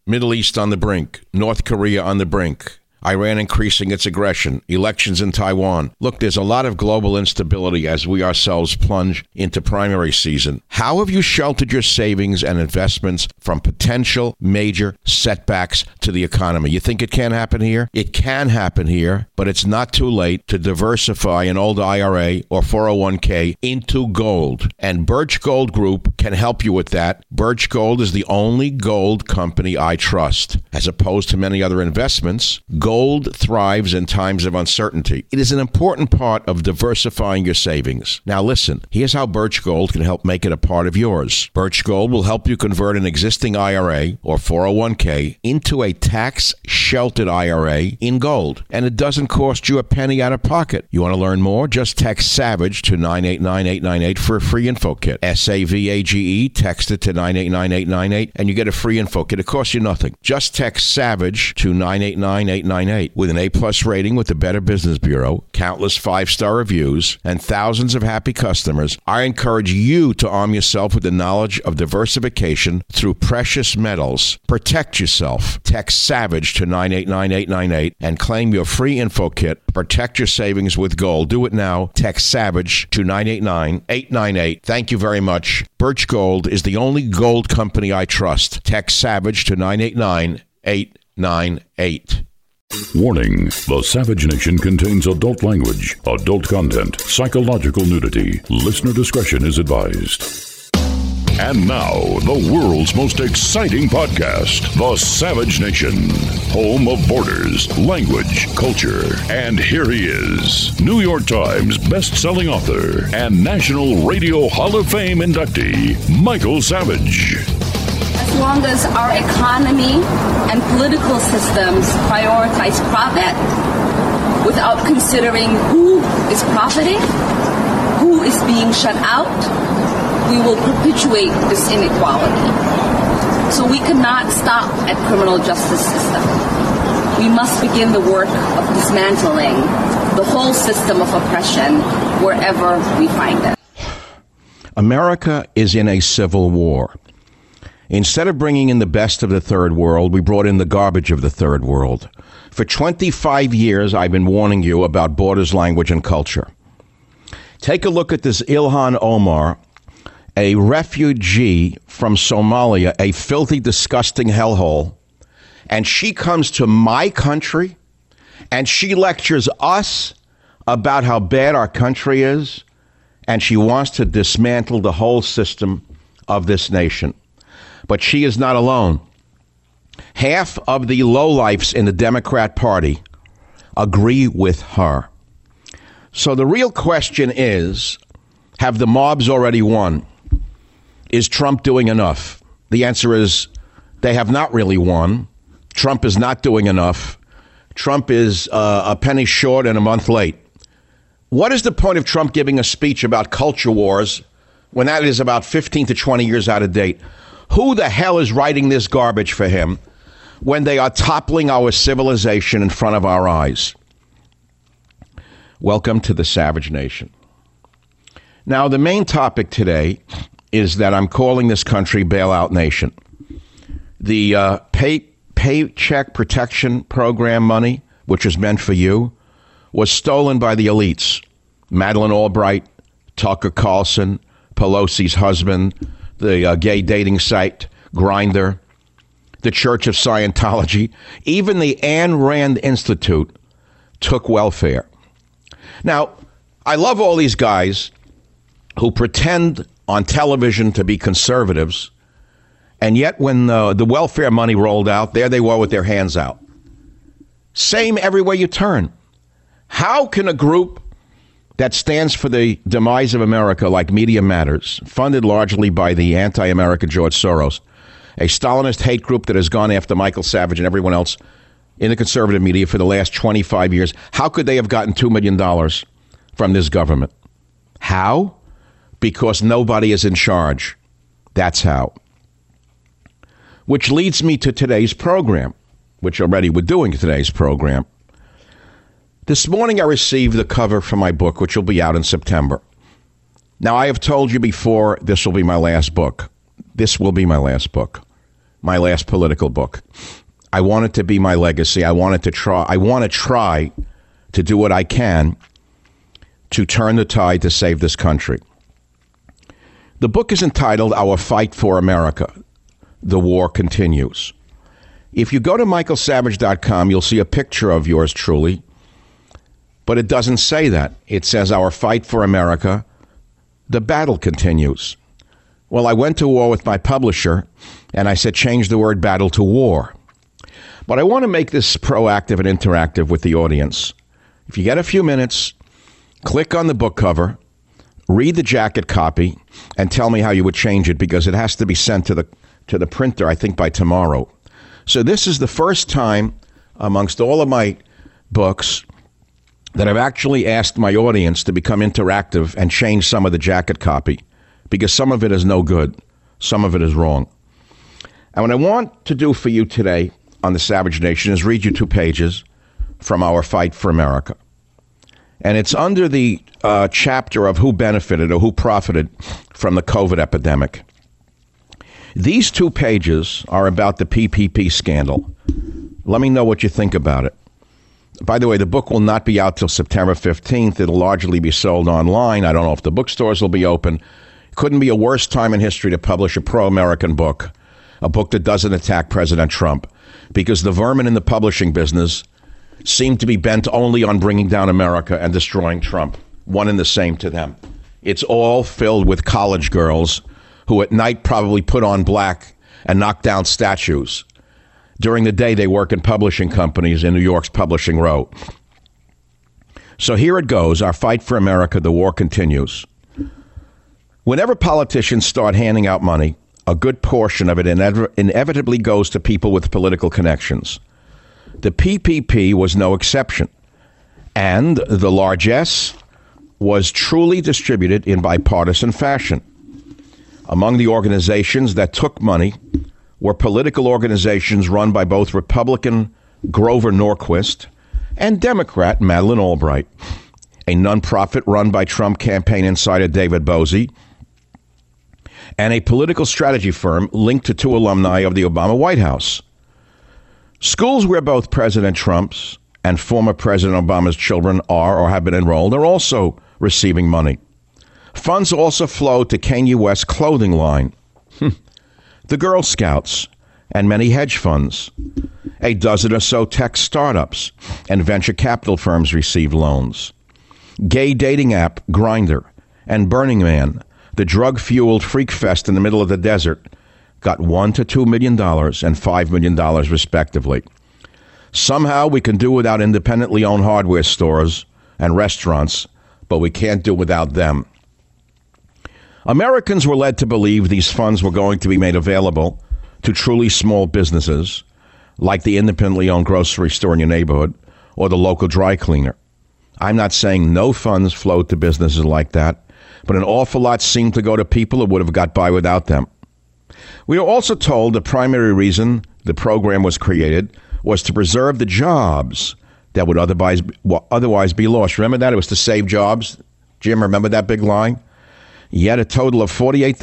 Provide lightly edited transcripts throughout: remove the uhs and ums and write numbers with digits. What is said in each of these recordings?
Middle East on the brink. North Korea on the brink. Iran increasing its aggression, elections in Taiwan. Look, there's a lot of global instability as we ourselves plunge into primary season. How have you sheltered your savings and investments from potential major setbacks to the economy? You think it can't happen here? It can happen here, but it's not too late to diversify an old IRA or 401k into gold. And Birch Gold Group can help you with that. Birch Gold is the only gold company I trust. As opposed to many other investments, gold thrives in times of uncertainty. It is an important part of diversifying your savings. Now listen, here's how Birch Gold can help make it a part of yours. Birch Gold will help you convert an existing IRA or 401k into a tax-sheltered IRA in gold. And it doesn't cost you a penny out of pocket. You want to learn more? Just text SAVAGE to 989-898 for a free info kit. SAVAGE, text it to 989-898 and you get a free info kit. It costs you nothing. Just text SAVAGE to 989-898. With an A+ rating with the Better Business Bureau, countless 5-star reviews, and thousands of happy customers, I encourage you to arm yourself with the knowledge of diversification through precious metals. Protect yourself. Text SAVAGE to 989-898 and claim your free info kit. Protect your savings with gold. Do it now. Text SAVAGE to 989-898. Thank you very much. Birch Gold is the only gold company I trust. Text SAVAGE to 989-898. Warning, the Savage Nation contains adult language, adult content, psychological nudity. Listener discretion is advised. And now, the world's most exciting podcast, The Savage Nation, home of borders, language, culture. And here he is, New York Times best-selling author and National Radio Hall of Fame inductee, Michael Savage. As long as our economy and political systems prioritize profit without considering who is profiting, who is being shut out, we will perpetuate this inequality. So we cannot stop at criminal justice system. We must begin the work of dismantling the whole system of oppression wherever we find it. America is in a civil war. Instead of bringing in the best of the third world, we brought in the garbage of the third world. For 25 years, I've been warning you about borders, language, and culture. Take a look at this Ilhan Omar, a refugee from Somalia, a filthy, disgusting hellhole. And she comes to my country and she lectures us about how bad our country is. And she wants to dismantle the whole system of this nation. But she is not alone. Half of the lowlifes in the Democrat Party agree with her. So the real question is, have the mobs already won? Is Trump doing enough? The answer is, they have not really won. Trump is not doing enough. Trump is a penny short and a month late. What is the point of Trump giving a speech about culture wars when that is about 15 to 20 years out of date? Who the hell is writing this garbage for him when they are toppling our civilization in front of our eyes? Welcome to the Savage Nation. Now, the main topic today is that I'm calling this country Bailout Nation. The Paycheck Protection Program money, which is meant for you, was stolen by the elites. Madeleine Albright, Tucker Carlson, Pelosi's husband, the gay dating site, Grindr, the Church of Scientology, even the Ayn Rand Institute took welfare. Now, I love all these guys who pretend on television to be conservatives, and yet when the welfare money rolled out, there they were with their hands out. Same everywhere you turn. How can a group that stands for the demise of America, like Media Matters, funded largely by the anti-American George Soros, a Stalinist hate group that has gone after Michael Savage and everyone else in the conservative media for the last 25 years, how could they have gotten $2 million from this government? How? Because nobody is in charge. That's how. Which leads me to today's program, which already we're doing today's program. This morning I received the cover for my book, which will be out in September. Now, I have told you before, this will be my last book. This will be my last book. my last political book. I want it to be my legacy. I want to try to do what I can to turn the tide to save this country. The book is entitled Our Fight for America. The War Continues. If you go to michaelsavage.com, you'll see a picture of yours truly, but it doesn't say that. It says Our Fight for America. The battle continues. Well, I went to war with my publisher, and I said, change the word battle to war. But I want to make this proactive and interactive with the audience. If you get a few minutes, click on the book cover, read the jacket copy, and tell me how you would change it, because it has to be sent to the printer, I think, by tomorrow. So this is the first time amongst all of my books that I've actually asked my audience to become interactive and change some of the jacket copy, because some of it is no good. Some of it is wrong. And what I want to do for you today on the Savage Nation is read you 2 pages from Our Fight for America. And it's under the chapter of who benefited or who profited from the COVID epidemic. These 2 pages are about the PPP scandal. Let me know what you think about it. By the way, the book will not be out till September 15th. It'll largely be sold online. I don't know if the bookstores will be open. Couldn't be a worse time in history to publish a pro-American book, a book that doesn't attack President Trump, because the vermin in the publishing business seem to be bent only on bringing down America and destroying Trump. One and the same to them. It's all filled with college girls who at night probably put on black and knock down statues. During the day, they work in publishing companies in New York's Publishing Row. So here it goes. Our fight for America, the war continues. Whenever politicians start handing out money, a good portion of it inevitably goes to people with political connections. The PPP was no exception, and the largesse was truly distributed in bipartisan fashion. Among the organizations that took money were political organizations run by both Republican Grover Norquist and Democrat Madeleine Albright, a nonprofit run by Trump campaign insider David Bozie, and a political strategy firm linked to 2 alumni of the Obama White House. Schools where both President Trump's and former President Obama's children are or have been enrolled are also receiving money. Funds also flow to Kanye West's clothing line, the Girl Scouts, and many hedge funds. A dozen or so tech startups and venture capital firms received loans. Gay dating app Grindr and Burning Man, the drug-fueled freak fest in the middle of the desert, got $1 to $2 million and $5 million respectively. Somehow we can do without independently owned hardware stores and restaurants, but we can't do without them. Americans were led to believe these funds were going to be made available to truly small businesses, like the independently owned grocery store in your neighborhood or the local dry cleaner. I'm not saying no funds flowed to businesses like that, but an awful lot seemed to go to people who would have got by without them. We were also told the primary reason the program was created was to preserve the jobs that would otherwise be lost. Remember that? It was to save jobs. Jim, remember that big line? Yet a total of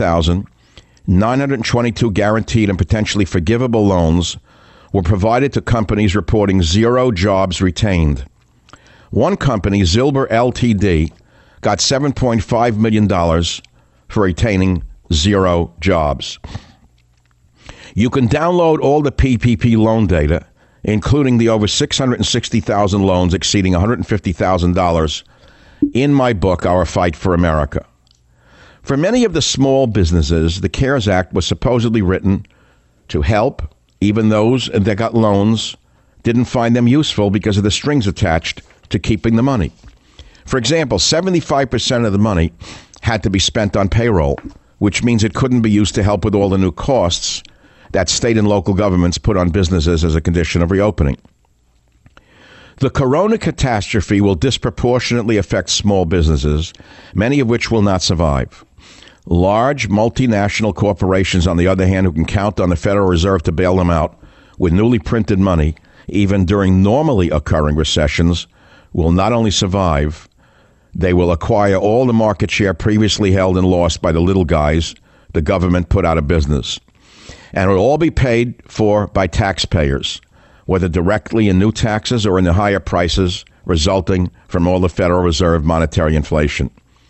48,922 guaranteed and potentially forgivable loans were provided to companies reporting 0 jobs retained. One company, Zilber Ltd., got $7.5 million for retaining 0 jobs. You can download all the PPP loan data, including the over 660,000 loans exceeding $150,000, in my book, Our Fight for America. For many of the small businesses, the CARES Act was supposedly written to help. Even those that got loans didn't find them useful because of the strings attached to keeping the money. For example, 75% of the money had to be spent on payroll, which means it couldn't be used to help with all the new costs that state and local governments put on businesses as a condition of reopening. The corona catastrophe will disproportionately affect small businesses, many of which will not survive. Large multinational corporations, on the other hand, who can count on the Federal Reserve to bail them out with newly printed money, even during normally occurring recessions, will not only survive, they will acquire all the market share previously held and lost by the little guys the government put out of business. And it will all be paid for by taxpayers, whether directly in new taxes or in the higher prices resulting from all the Federal Reserve monetary inflation.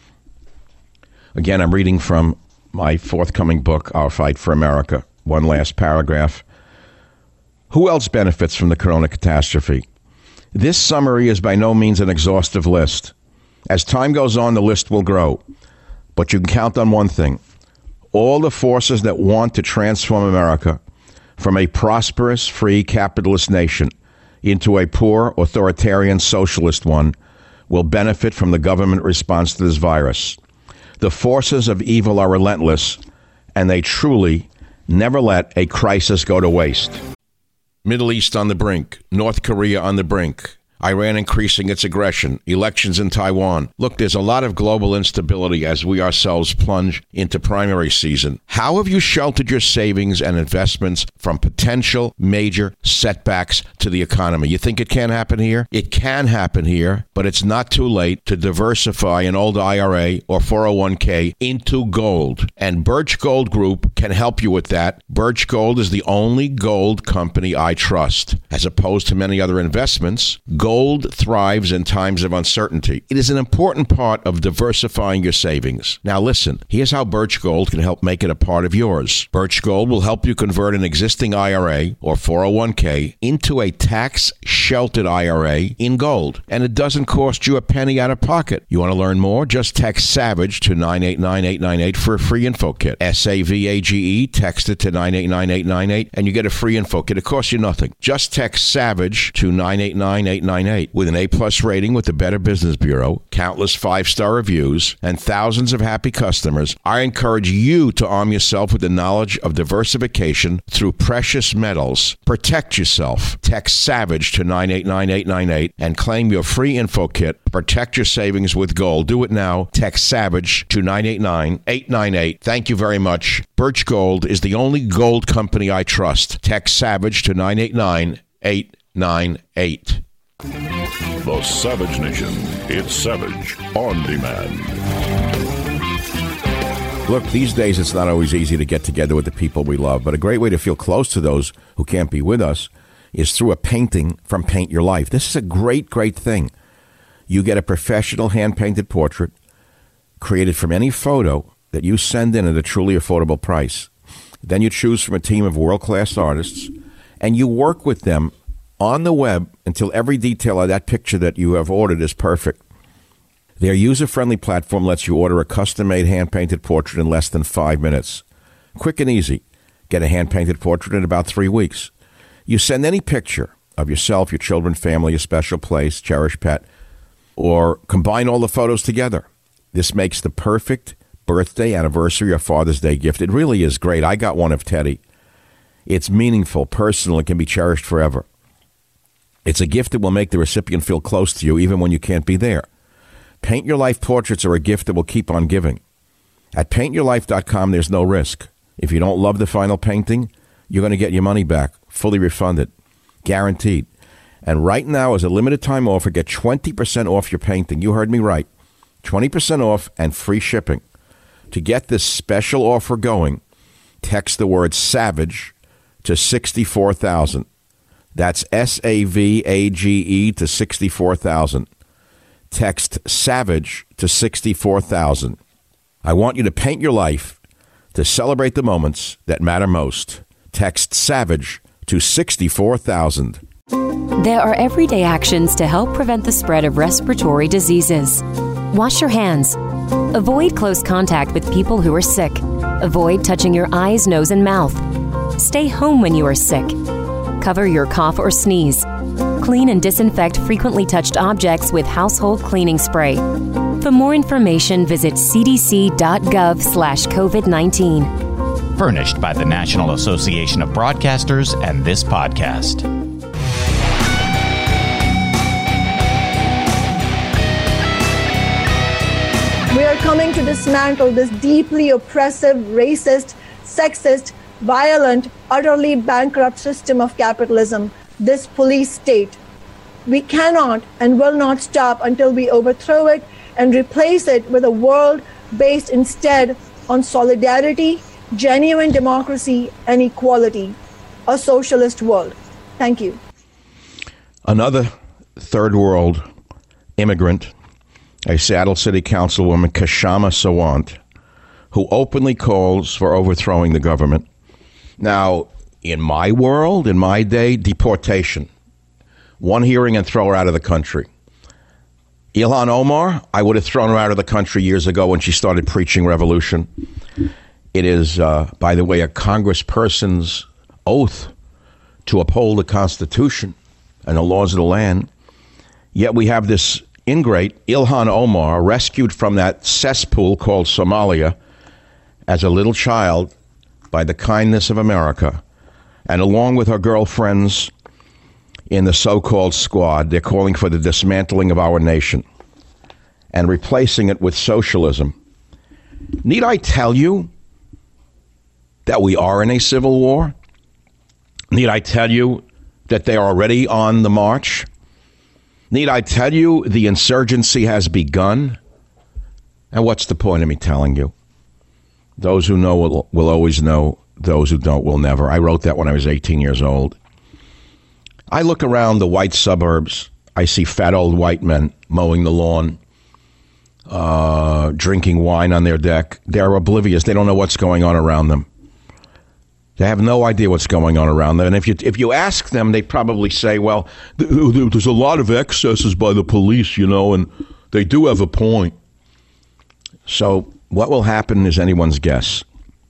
Again, I'm reading from my forthcoming book, Our Fight for America. One last paragraph. Who else benefits from the corona catastrophe? This summary is by no means an exhaustive list. As time goes on, the list will grow. But you can count on one thing. All the forces that want to transform America from a prosperous, free, capitalist nation into a poor, authoritarian, socialist one will benefit from the government response to this virus. The forces of evil are relentless, and they truly never let a crisis go to waste. Middle East on the brink. North Korea on the brink. Iran increasing its aggression, elections in Taiwan. Look, there's a lot of global instability as we ourselves plunge into primary season. How have you sheltered your savings and investments from potential major setbacks to the economy? You think it can't happen here? It can happen here, but it's not too late to diversify an old IRA or 401k into gold. And Birch Gold Group can help you with that. Birch Gold is the only gold company I trust. As opposed to many other investments, gold thrives in times of uncertainty. It is an important part of diversifying your savings. Now listen, here's how Birch Gold can help make it a part of yours. Birch Gold will help you convert an existing IRA or 401k into a tax-sheltered IRA in gold. And it doesn't cost you a penny out of pocket. You want to learn more? Just text SAVAGE to 989-898 for a free info kit. SAVAGE, text it to 989-898 and you get a free info kit. It costs you nothing. Just text SAVAGE to 989-898. With an A-plus rating with the Better Business Bureau, countless 5-star reviews, and thousands of happy customers, I encourage you to arm yourself with the knowledge of diversification through precious metals. Protect yourself. Text SAVAGE to 989-898 and claim your free info kit. Protect your savings with gold. Do it now. Text SAVAGE to 989-898. Thank you very much. Birch Gold is the only gold company I trust. Text SAVAGE to 989-898. The Savage Nation. It's Savage on demand. Look, these days it's not always easy to get together with the people we love, but a great way to feel close to those who can't be with us is through a painting from Paint Your Life. This is a great, great thing. You get a professional hand-painted portrait created from any photo that you send in at a truly affordable price. Then you choose from a team of world-class artists, and you work with them on the web until every detail of that picture that you have ordered is perfect. Their user-friendly platform lets you order a custom-made hand-painted portrait in less than 5 minutes. Quick and easy. Get a hand-painted portrait in about 3 weeks. You send any picture of yourself, your children, family, a special place, cherished pet, or combine all the photos together. This makes the perfect birthday, anniversary, or Father's Day gift. It really is great. I got one of Teddy. It's meaningful, personal, and can be cherished forever. It's a gift that will make the recipient feel close to you even when you can't be there. Paint Your Life portraits are a gift that will keep on giving. At paintyourlife.com, there's no risk. If you don't love the final painting, you're going to get your money back, fully refunded, guaranteed. And right now, as a limited time offer, get 20% off your painting. You heard me right. 20% off and free shipping. To get this special offer going, text the word SAVAGE to 64,000. That's SAVAGE to 64,000. Text SAVAGE to 64,000. I want you to paint your life to celebrate the moments that matter most. Text SAVAGE to 64,000. There are everyday actions to help prevent the spread of respiratory diseases. Wash your hands. Avoid close contact with people who are sick. Avoid touching your eyes, nose, and mouth. Stay home when you are sick. Cover your cough or sneeze. Clean and disinfect frequently touched objects with household cleaning spray. For more information, visit cdc.gov/COVID-19. Furnished by the National Association of Broadcasters and this podcast. We are coming to dismantle this deeply oppressive, racist, sexist, violent, utterly bankrupt system of capitalism, this police state. We cannot and will not stop until we overthrow it and replace it with a world based instead on solidarity, genuine democracy and equality, a socialist world. Thank you. Another third world immigrant, a Seattle City Councilwoman, Kshama Sawant, who openly calls for overthrowing the government. Now, in my world, in my day, deportation. One hearing and throw her out of the country. Ilhan Omar, I would have thrown her out of the country years ago when she started preaching revolution. It is, by the way, a congressperson's oath to uphold the Constitution and the laws of the land. Yet we have this ingrate, Ilhan Omar, rescued from that cesspool called Somalia as a little child by the kindness of America. And along with her girlfriends in the so-called squad, they're calling for the dismantling of our nation and replacing it with socialism. Need I tell you that we are in a civil war? Need I tell you that they are already on the march? Need I tell you the insurgency has begun? And what's the point of me telling you? Those who know will always know. Those who don't will never. I wrote that when I was 18 years old. I look around the white suburbs. I see fat old white men mowing the lawn, drinking wine on their deck. They're oblivious. They don't know what's going on around them. They have no idea what's going on around them. And if you ask them, they probably say, well, there's a lot of excesses by the police, and they do have a point. So what will happen is anyone's guess.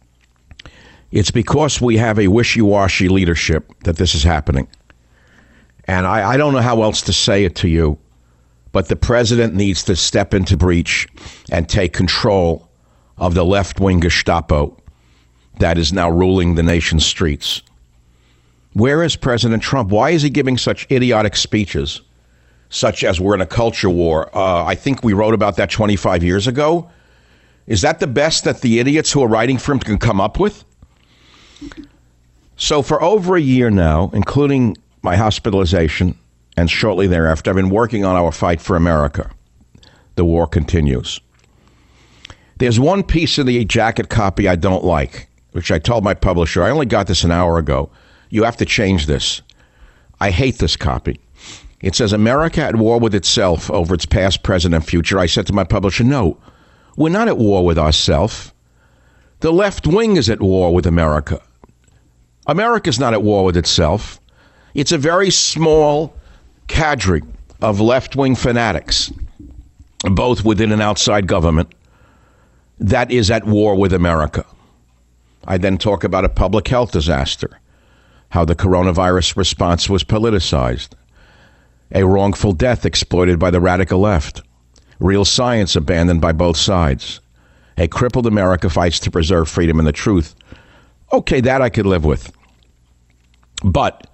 It's because we have a wishy-washy leadership that this is happening. And I don't know how else to say it to you, but the president needs to step into breach and take control of the left-wing Gestapo that is now ruling the nation's streets. Where is President Trump? Why is he giving such idiotic speeches, such as we're in a culture war? I think we wrote about that 25 years ago. Is that the best that the idiots who are writing for him can come up with? So for over a year now, including my hospitalization and shortly thereafter, I've been working on our fight for America. The war continues. There's one piece of the jacket copy I don't like, which I told my publisher, I only got this an hour ago. You have to change this. I hate this copy. It says, America at war with itself over its past, present, and future. I said to my publisher, no, we're not at war with ourselves. The left wing is at war with America. America's not at war with itself. It's a very small cadre of left-wing fanatics, both within and outside government, that is at war with America. I then talk about a public health disaster, how the coronavirus response was politicized, a wrongful death exploited by the radical left, real science abandoned by both sides, a crippled America fights to preserve freedom and the truth. Okay, that I could live with. But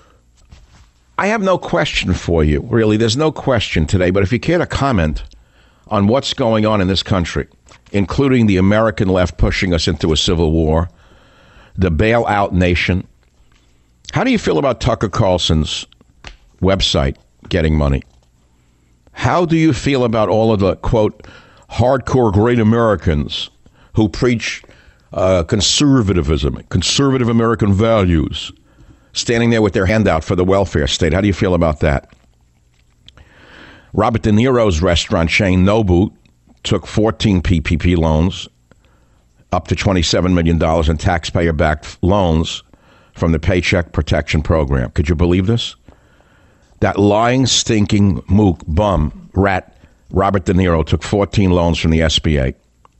I have no question for you, really. There's no question today. But if you care to comment on what's going on in this country, including the American left pushing us into a civil war, the bailout nation, how do you feel about Tucker Carlson's website getting money? How do you feel about all of the, quote, hardcore great Americans who preach conservatism, conservative American values, standing there with their hand out for the welfare state? How do you feel about that? Robert De Niro's restaurant chain, Nobu, took 14 PPP loans, up to $27 million in taxpayer-backed loans from the Paycheck Protection Program. Could you believe this? That lying, stinking mook, bum, rat, Robert De Niro took 14 loans from the SBA.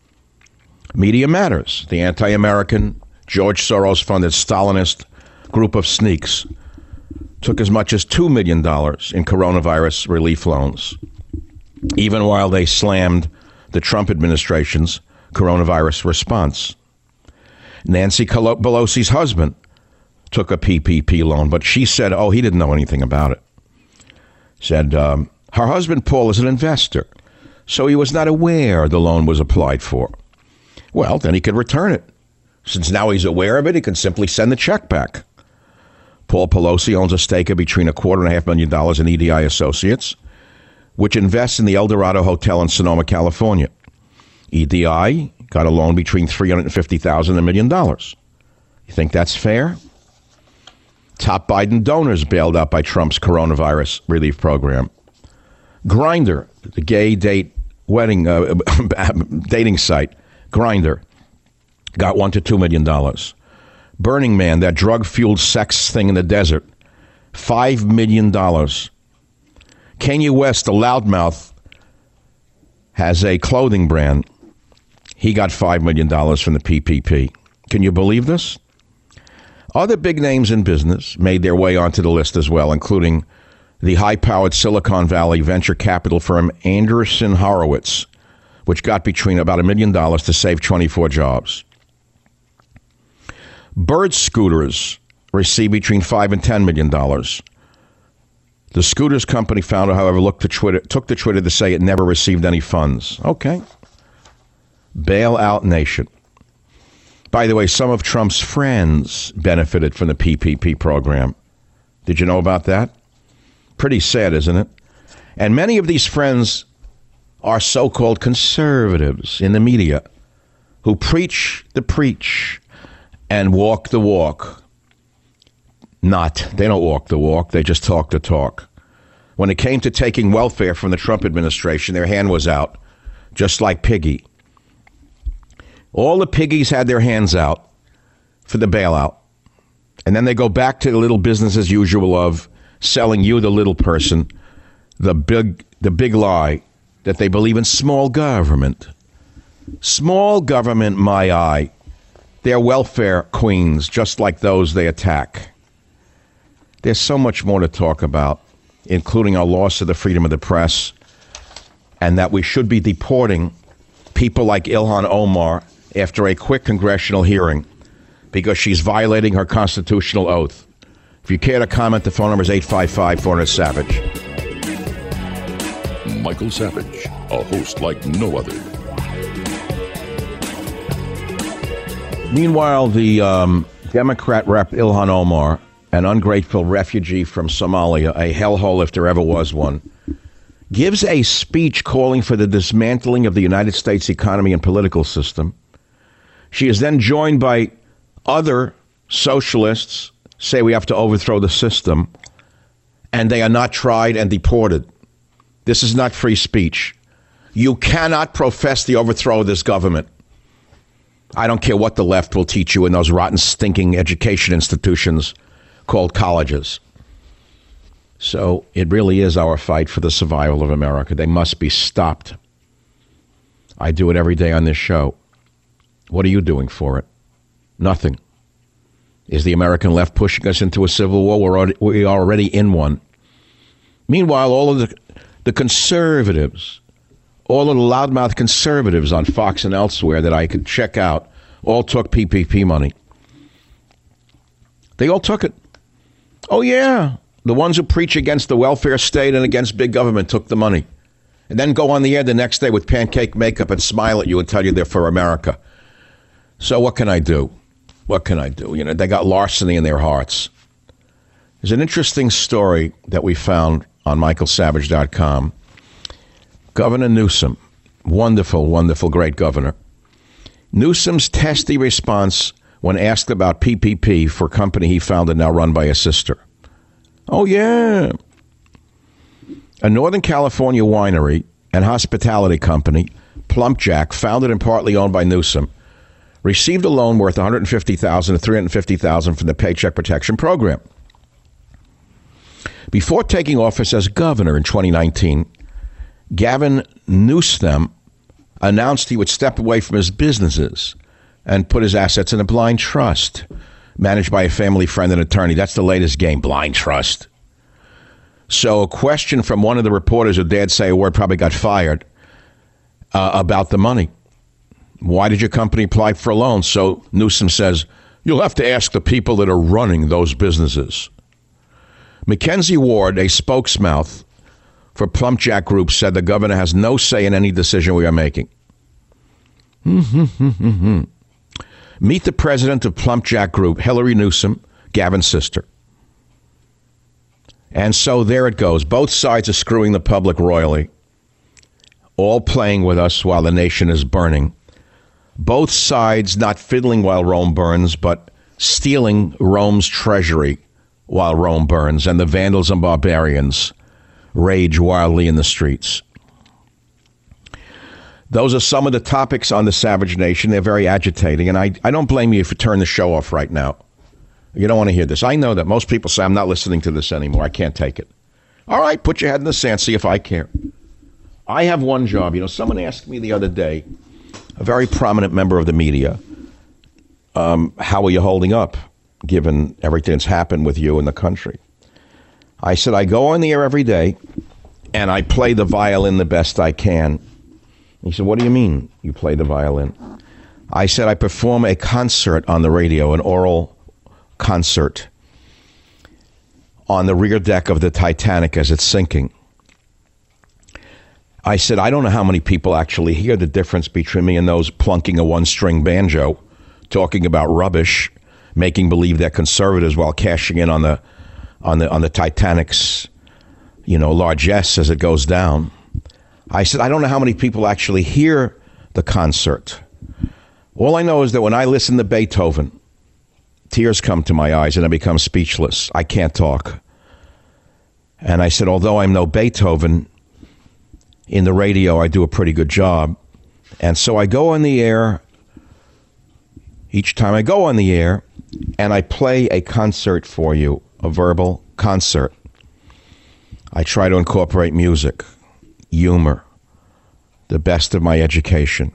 Media Matters, the anti-American, George Soros-funded Stalinist group of sneaks, took as much as $2 million in coronavirus relief loans, even while they slammed the Trump administration's coronavirus response. Nancy Pelosi's husband took a PPP loan, but she said, he didn't know anything about it. Said her husband, Paul, is an investor, so he was not aware the loan was applied for. Well, then he could return it. Since now he's aware of it, he can simply send the check back. Paul Pelosi owns a stake of between $2.5 million in EDI Associates, which invests in the El Dorado Hotel in Sonoma, California. EDI got a loan between $350,000 and $1 million. You think that's fair? Top Biden donors bailed out by Trump's coronavirus relief program. Grindr, the gay dating site, Grindr, got $1 to $2 million. Burning Man, that drug-fueled sex thing in the desert, $5 million. Kanye West, the loudmouth, has a clothing brand. He got $5 million from the PPP. Can you believe this? Other big names in business made their way onto the list as well, including the high-powered Silicon Valley venture capital firm Andreessen Horowitz, which got between about $1 million to save 24 jobs. Bird Scooters received between $5 and $10 million. The scooters company founder, however, took to Twitter to say it never received any funds. Okay. Bailout nation. By the way, some of Trump's friends benefited from the PPP program. Did you know about that? Pretty sad, isn't it? And many of these friends are so-called conservatives in the media who preach the preach and walk the walk. They don't walk the walk. They just talk the talk. When it came to taking welfare from the Trump administration, their hand was out, just like Piggy. All the piggies had their hands out for the bailout. And then they go back to the little business as usual of selling you, the little person, the big lie that they believe in small government. Small government, my eye. They're welfare queens, just like those they attack. There's so much more to talk about, including our loss of the freedom of the press, and that we should be deporting people like Ilhan Omar after a quick congressional hearing because she's violating her constitutional oath. If you care to comment, the phone number is 855-400-SAVAGE. Michael Savage, a host like no other. Meanwhile, the Democrat rep Ilhan Omar, an ungrateful refugee from Somalia, a hellhole if there ever was one, gives a speech calling for the dismantling of the United States economy and political system. She is then joined by other socialists, say we have to overthrow the system, and they are not tried and deported. This is not free speech. You cannot profess the overthrow of this government. I don't care what the left will teach you in those rotten, stinking education institutions called colleges. So it really is our fight for the survival of America. They must be stopped. I do it every day on this show. What are you doing for it? Nothing. Is the American left pushing us into a civil war? We are already in one. Meanwhile, all of the conservatives, all of the loudmouth conservatives on Fox and elsewhere that I could check out, all took PPP money. They all took it. Oh, yeah. The ones who preach against the welfare state and against big government took the money. And then go on the air the next day with pancake makeup and smile at you and tell you they're for America. So what can I do? What can I do? You know, they got larceny in their hearts. There's an interesting story that we found on michaelsavage.com. Governor Newsom, wonderful, wonderful, great governor. Newsom's testy response when asked about PPP for a company he founded now run by his sister. Oh, yeah. A Northern California winery and hospitality company, Plumpjack, founded and partly owned by Newsom, received a loan worth $150,000 to $350,000 from the Paycheck Protection Program. Before taking office as governor in 2019, Gavin Newsom announced he would step away from his businesses and put his assets in a blind trust managed by a family friend and attorney. That's the latest game, blind trust. So a question from one of the reporters who dared say a word, probably got fired, about the money. Why did your company apply for a loan? So Newsom says, you'll have to ask the people that are running those businesses. Mackenzie Ward, a spokesmouth for Plumpjack Group, said the governor has no say in any decision we are making. Meet the president of Plumpjack Group, Hillary Newsom, Gavin's sister. And so there it goes. Both sides are screwing the public royally, all playing with us while the nation is burning. Both sides not fiddling while Rome burns, but stealing Rome's treasury while Rome burns, and the Vandals and barbarians rage wildly in the streets. Those are some of the topics on the Savage Nation. They're very agitating, and I don't blame you if you turn the show off right now. You don't want to hear this. I know that most people say, I'm not listening to this anymore. I can't take it. All right, put your head in the sand, see if I care. I have one job. You know, someone asked me the other day, a very prominent member of the media, how are you holding up, given everything that's happened with you in the country? I said, I go on the air every day, and I play the violin the best I can. He said, what do you mean you play the violin? I said, I perform a concert on the radio, an oral concert on the rear deck of the Titanic as it's sinking. I said, I don't know how many people actually hear the difference between me and those plunking a one-string banjo, talking about rubbish, making believe they're conservatives while cashing in on the Titanic's, largesse as it goes down. I said, I don't know how many people actually hear the concert. All I know is that when I listen to Beethoven, tears come to my eyes and I become speechless. I can't talk. And I said, although I'm no Beethoven, in the radio I do a pretty good job. And so I go on the air, each time I go on the air, and I play a concert for you, a verbal concert. I try to incorporate music, humor, the best of my education.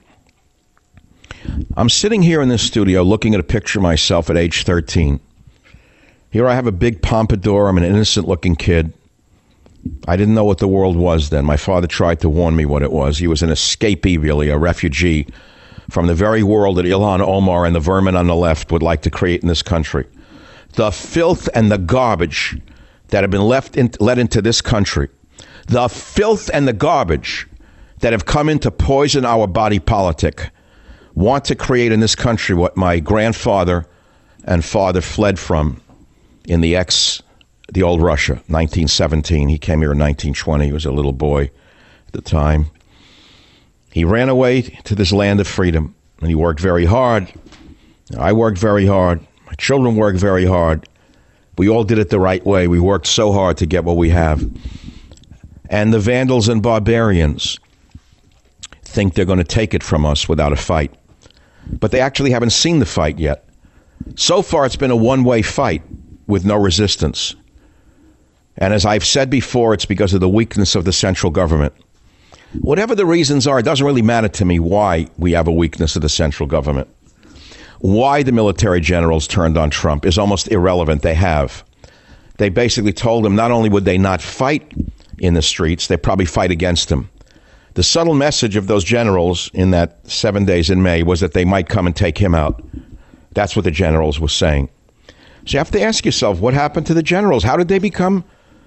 I'm sitting here in this studio looking at a picture of myself at age 13. Here I have a big pompadour. I'm an innocent-looking kid. I didn't know what the world was then. My father tried to warn me what it was. He was an escapee, really, a refugee from the very world that Ilhan Omar and the vermin on the left would like to create in this country. The filth and the garbage that have been let into this country, the filth and the garbage that have come in to poison our body politic, want to create in this country what my grandfather and father fled from in the old Russia, 1917. He came here in 1920. He was a little boy at the time. He ran away to this land of freedom, and he worked very hard. I worked very hard. My children worked very hard. We all did it the right way. We worked so hard to get what we have. And the Vandals and barbarians think they're going to take it from us without a fight. But they actually haven't seen the fight yet. So far, it's been a one-way fight with no resistance. And as I've said before, it's because of the weakness of the central government. Whatever the reasons are, it doesn't really matter to me why we have a weakness of the central government. Why the military generals turned on Trump is almost irrelevant. They have. They basically told him not only would they not fight in the streets, they'd probably fight against him. The subtle message of those generals in that 7 days in May was that they might come and take him out. That's what the generals were saying. So you have to ask yourself, what happened to the generals? How did they become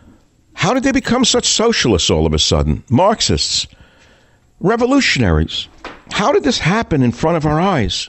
such socialists all of a sudden? Marxists, revolutionaries. How did this happen in front of our eyes?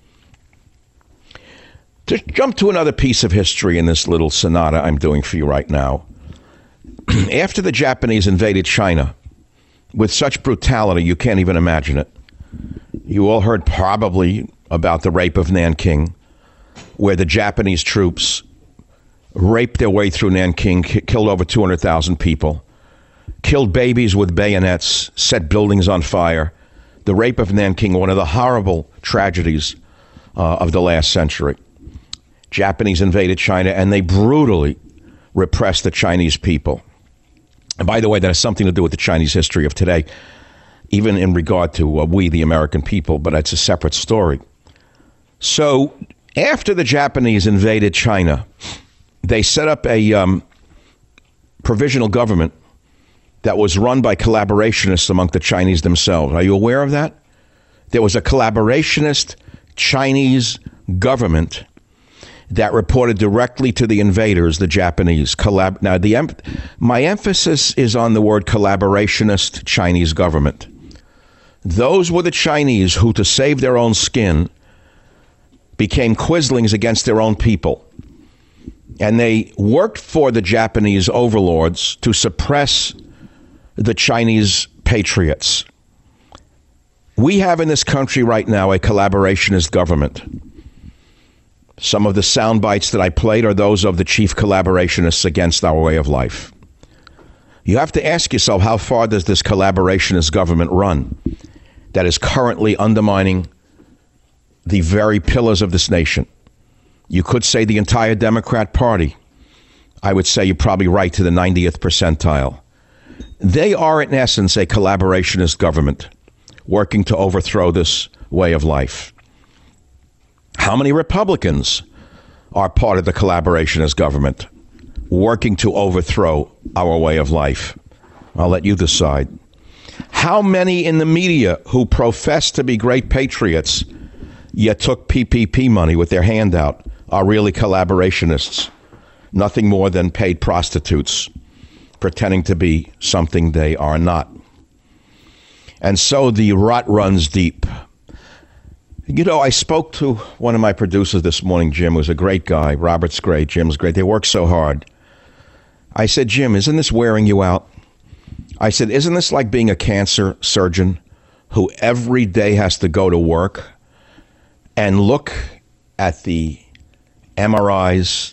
To jump to another piece of history in this little sonata I'm doing for you right now. After the Japanese invaded China, with such brutality, you can't even imagine it. You all heard probably about the rape of Nanking, where the Japanese troops raped their way through Nanking, killed over 200,000 people, killed babies with bayonets, set buildings on fire. The rape of Nanking, one of the horrible tragedies of the last century. Japanese invaded China, and they brutally repressed the Chinese people. And by the way, that has something to do with the Chinese history of today, even in regard to we, the American people, but it's a separate story. So after the Japanese invaded China, they set up a provisional government that was run by collaborationists among the Chinese themselves. Are you aware of that? There was a collaborationist Chinese government that reported directly to the invaders, the Japanese. Now, my emphasis is on the word collaborationist Chinese government. Those were the Chinese who, to save their own skin, became quislings against their own people. And they worked for the Japanese overlords to suppress the Chinese patriots. We have in this country right now a collaborationist government. Some of the sound bites that I played are those of the chief collaborationists against our way of life. You have to ask yourself, how far does this collaborationist government run that is currently undermining the very pillars of this nation? You could say the entire Democrat Party. I would say you're probably right to the 90th percentile. They are, in essence, a collaborationist government working to overthrow this way of life. How many Republicans are part of the collaborationist government working to overthrow our way of life? I'll let you decide. How many in the media who profess to be great patriots yet took PPP money with their handout are really collaborationists? Nothing more than paid prostitutes pretending to be something they are not. And so the rot runs deep. You know, I spoke to one of my producers this morning, Jim, who's a great guy. Robert's great, Jim's great. They work so hard. I said, Jim, isn't this wearing you out? I said, isn't this like being a cancer surgeon who every day has to go to work and look at the MRIs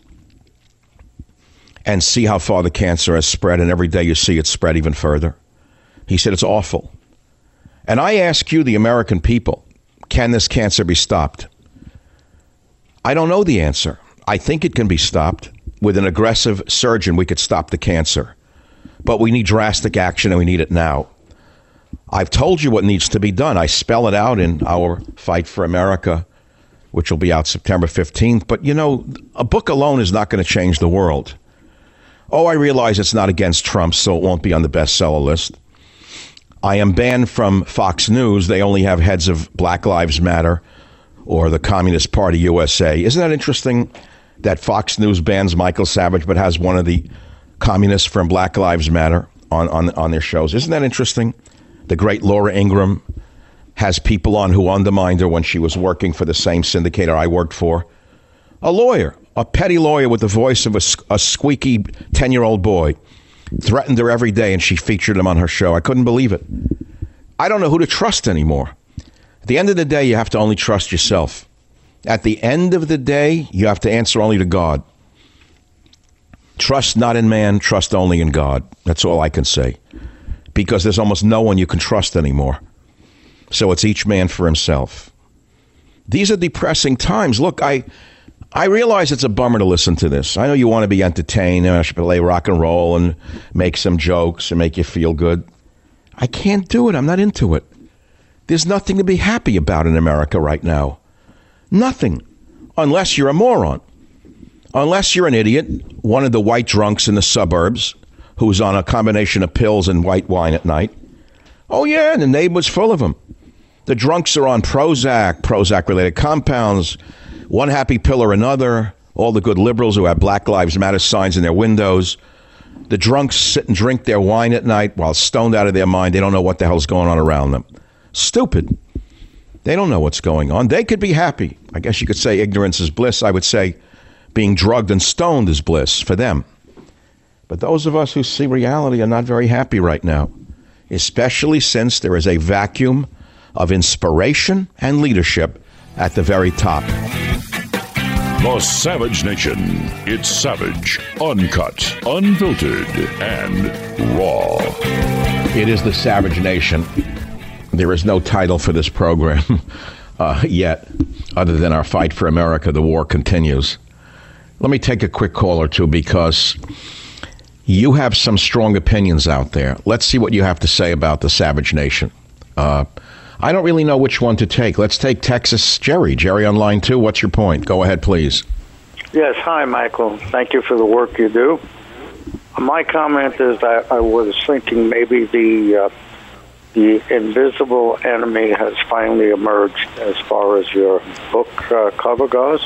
and see how far the cancer has spread, and every day you see it spread even further? He said, it's awful. And I ask you, the American people, can this cancer be stopped? I don't know the answer. I think it can be stopped. With an aggressive surgeon, we could stop the cancer. But we need drastic action, and we need it now. I've told you what needs to be done. I spell it out in our Fight for America, which will be out September 15th. But, you know, a book alone is not going to change the world. Oh, I realize it's not against Trump, so it won't be on the bestseller list. I am banned from Fox News. They only have heads of Black Lives Matter or the Communist Party USA. Isn't that interesting that Fox News bans Michael Savage but has one of the communists from Black Lives Matter on their shows? Isn't that interesting? The great Laura Ingraham has people on who undermined her when she was working for the same syndicator I worked for. A lawyer, a petty lawyer with the voice of a squeaky 10-year-old boy, threatened her every day, and she featured him on her show. I couldn't believe it. I don't know who to trust anymore. At the end of the day, you have to only trust yourself. At the end of the day, you have to answer only to God. Trust not in man, trust only in God. That's all I can say. Because there's almost no one you can trust anymore. So it's each man for himself. These are depressing times. Look, I realize it's a bummer to listen to this. I know you want to be entertained, and I should play rock and roll and make some jokes and make you feel good. I can't do it. I'm not into it. There's nothing to be happy about in America right now. Nothing. Unless you're a moron. Unless you're an idiot, one of the white drunks in the suburbs who's on a combination of pills and white wine at night. Oh, yeah, and the neighborhood's full of them. The drunks are on Prozac-related compounds, one happy pill or another, all the good liberals who have Black Lives Matter signs in their windows. The drunks sit and drink their wine at night while stoned out of their mind. They don't know what the hell's going on around them. Stupid. They don't know what's going on. They could be happy. I guess you could say ignorance is bliss. I would say being drugged and stoned is bliss for them. But those of us who see reality are not very happy right now, especially since there is a vacuum of inspiration and leadership at the very top. The Savage Nation. It's savage, uncut, unfiltered, and raw. It is the Savage Nation. There is no title for this program yet, other than our Fight for America, the war continues. Let me take a quick call or two because you have some strong opinions out there. Let's see what you have to say about the Savage Nation. I don't really know which one to take. Let's take Texas Jerry. Jerry on line 2. What's your point? Go ahead, please. Yes. Hi, Michael. Thank you for the work you do. My comment is that I was thinking maybe the invisible enemy has finally emerged as far as your book cover goes.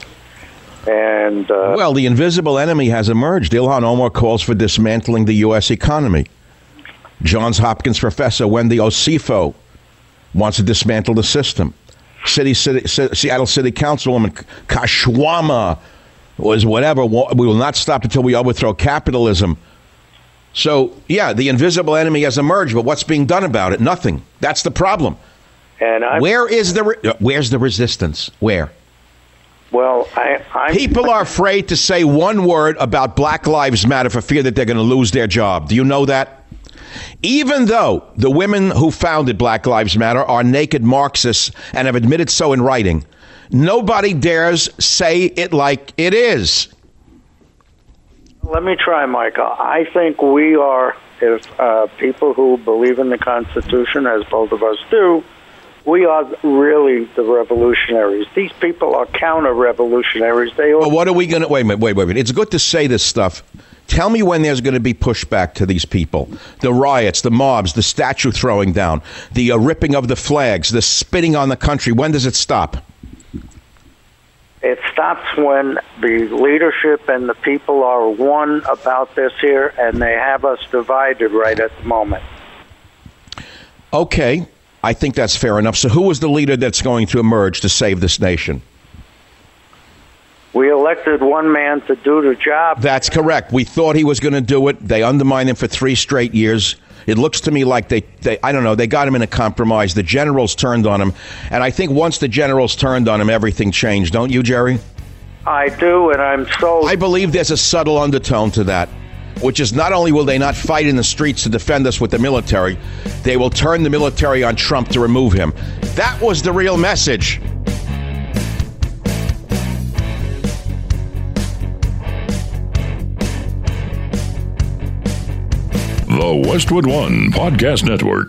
And well, the invisible enemy has emerged. Ilhan Omar calls for dismantling the U.S. economy. Johns Hopkins professor Wendy Osifo wants to dismantle the system. Seattle City Councilwoman Kashwama was whatever. We will not stop until we overthrow capitalism. So, yeah, the invisible enemy has emerged, but what's being done about it? Nothing. That's the problem. And where's the resistance? Where? Well, people are afraid to say one word about Black Lives Matter for fear that they're going to lose their job. Do you know that? Even though the women who founded Black Lives Matter are naked Marxists and have admitted so in writing, nobody dares say it like it is. Let me try, Michael. I think we are, if people who believe in the Constitution, as both of us do, we are really the revolutionaries. These people are counter-revolutionaries. Well, what are we going to... Wait a minute. It's good to say this stuff. Tell me when there's going to be pushback to these people. The riots, the mobs, the statue throwing down, the ripping of the flags, the spitting on the country. When does it stop? It stops when the leadership and the people are one about this here, and they have us divided right at the moment. Okay, I think that's fair enough. So who is the leader that's going to emerge to save this nation? We elected one man to do the job. That's correct. We thought he was going to do it. They undermined him for 3 straight years. It looks to me like they I don't know, they got him in a compromise. The generals turned on him. And I think once the generals turned on him, everything changed. Don't you, Jerry? I do, and I believe there's a subtle undertone to that, which is not only will they not fight in the streets to defend us with the military, they will turn the military on Trump to remove him. That was the real message. The Westwood One Podcast Network.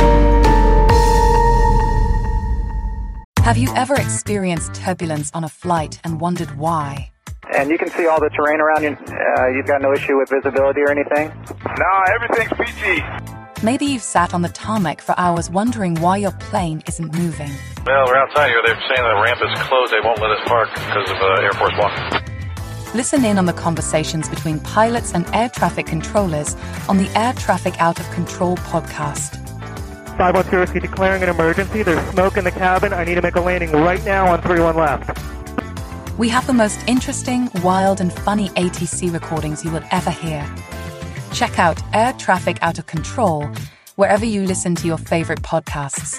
Have you ever experienced turbulence on a flight and wondered why? And you can see all the terrain around you. You've got no issue with visibility or anything? No, everything's peachy. Maybe you've sat on the tarmac for hours wondering why your plane isn't moving. Well, we're outside here. They're saying the ramp is closed. They won't let us park because of Air Force One. Listen in on the conversations between pilots and air traffic controllers on the Air Traffic Out of Control podcast. 510 declaring an emergency. There's smoke in the cabin. I need to make a landing right now on 31 left. We have the most interesting, wild, and funny ATC recordings you will ever hear. Check out Air Traffic Out of Control wherever you listen to your favorite podcasts.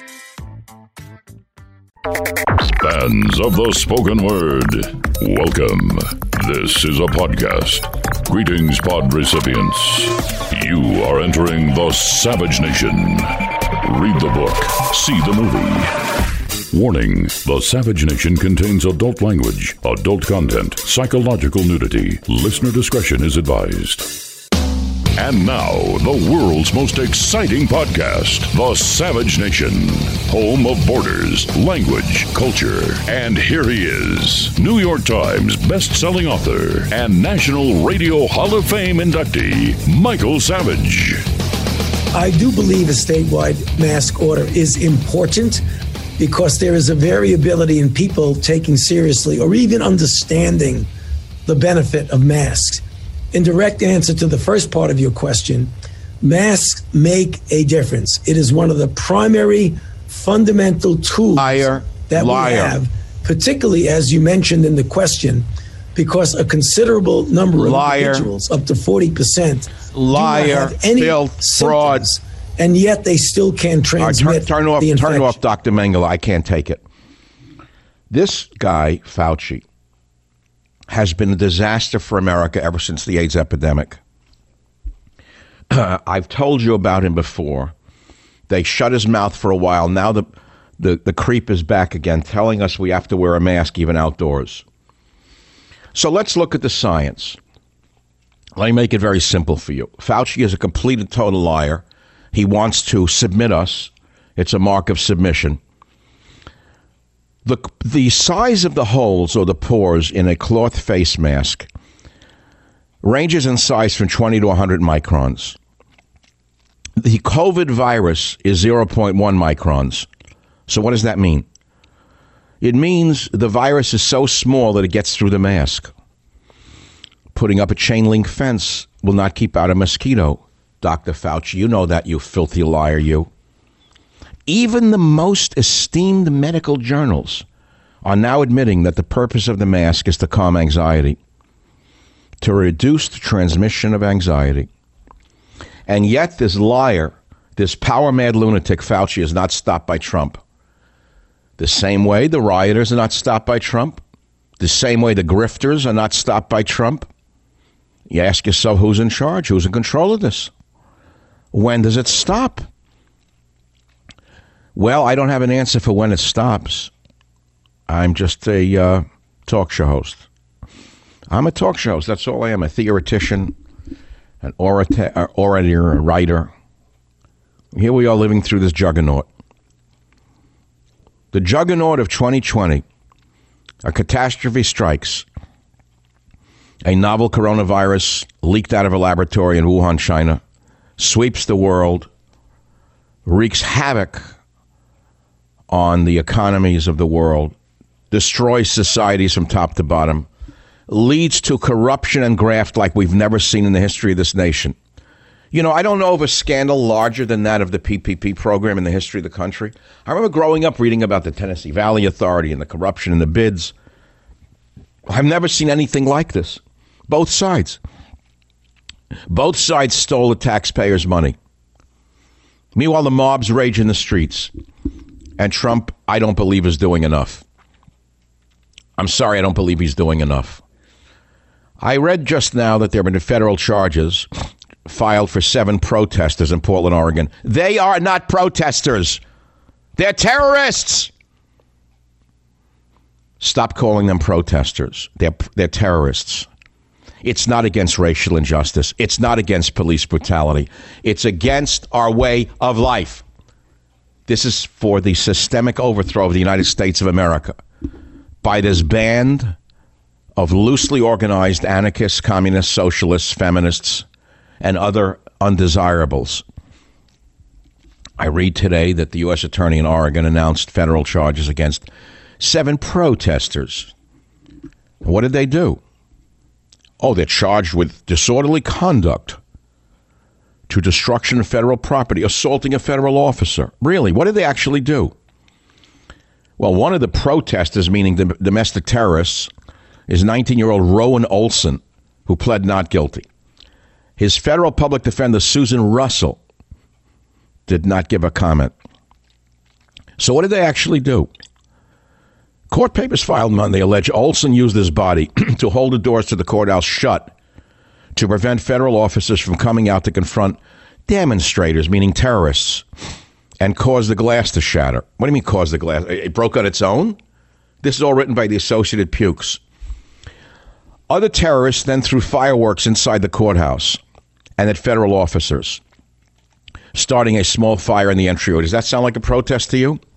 Fans of the spoken word, welcome. This is a podcast. Greetings, pod recipients. You are entering the Savage Nation. Read the book, see the movie. Warning, the Savage Nation contains adult language, adult content, psychological nudity. Listener discretion is advised. And now, the world's most exciting podcast, The Savage Nation, home of borders, language, culture. And here he is, New York Times best-selling author and National Radio Hall of Fame inductee, Michael Savage. I do believe a statewide mask order is important because there is a variability in people taking seriously or even understanding the benefit of masks. In direct answer to the first part of your question, masks make a difference. It is one of the primary fundamental tools that we have, particularly as you mentioned in the question, because a considerable number of individuals, up to 40%, do not have any symptoms, and yet they still can transmit the infection. Turn off Dr. Mengele. I can't take it. This guy, Fauci, has been a disaster for America ever since the AIDS epidemic. I've told you about him before. They shut his mouth for a while. Now the creep is back again, telling us we have to wear a mask even outdoors. So let's look at the science. Let me make it very simple for you. Fauci is a complete and total liar. He wants to submit us. It's a mark of submission. The size of the holes or the pores in a cloth face mask ranges in size from 20 to 100 microns. The COVID virus is 0.1 microns. So what does that mean? It means the virus is so small that it gets through the mask. Putting up a chain link fence will not keep out a mosquito. Dr. Fauci, you know that, you filthy liar, you. Even the most esteemed medical journals are now admitting that the purpose of the mask is to calm anxiety, to reduce the transmission of anxiety. And yet this liar, this power-mad lunatic Fauci is not stopped by Trump. The same way the rioters are not stopped by Trump. The same way the grifters are not stopped by Trump. You ask yourself, who's in charge? Who's in control of this? When does it stop? Well, I don't have an answer for when it stops. I'm just a talk show host. I'm a talk show host. That's all I am. A theoretician, an orator, a writer. Here we are living through this juggernaut. The juggernaut of 2020. A catastrophe strikes. A novel coronavirus leaked out of a laboratory in Wuhan, China, sweeps the world, wreaks havoc on the economies of the world, destroys societies from top to bottom, leads to corruption and graft like we've never seen in the history of this nation. You know, I don't know of a scandal larger than that of the PPP program in the history of the country. I remember growing up reading about the Tennessee Valley Authority and the corruption and the bids. I've never seen anything like this. Both sides. Both sides stole the taxpayers' money. Meanwhile, the mobs rage in the streets. And Trump, I don't believe, is doing enough. I'm sorry, I don't believe he's doing enough. I read just now that there have been federal charges filed for 7 protesters in Portland, Oregon. They are not protesters. They're terrorists. Stop calling them protesters. They're terrorists. It's not against racial injustice. It's not against police brutality. It's against our way of life. This is for the systemic overthrow of the United States of America by this band of loosely organized anarchists, communists, socialists, feminists, and other undesirables. I read today that the U.S. Attorney in Oregon announced federal charges against 7 protesters. What did they do? Oh, they're charged with disorderly conduct to destruction of federal property, assaulting a federal officer. Really, what did they actually do? Well, one of the protesters, meaning the domestic terrorists, is 19-year-old Rowan Olson, who pled not guilty. His federal public defender, Susan Russell, did not give a comment. So what did they actually do? Court papers filed Monday allege Olson used his body to hold the doors to the courthouse shut to prevent federal officers from coming out to confront demonstrators, meaning terrorists, and cause the glass to shatter. What do you mean cause the glass? It broke on its own? This is all written by the Associated Pukes. Other terrorists then threw fireworks inside the courthouse and at federal officers, starting a small fire in the entryway. Does that sound like a protest to you?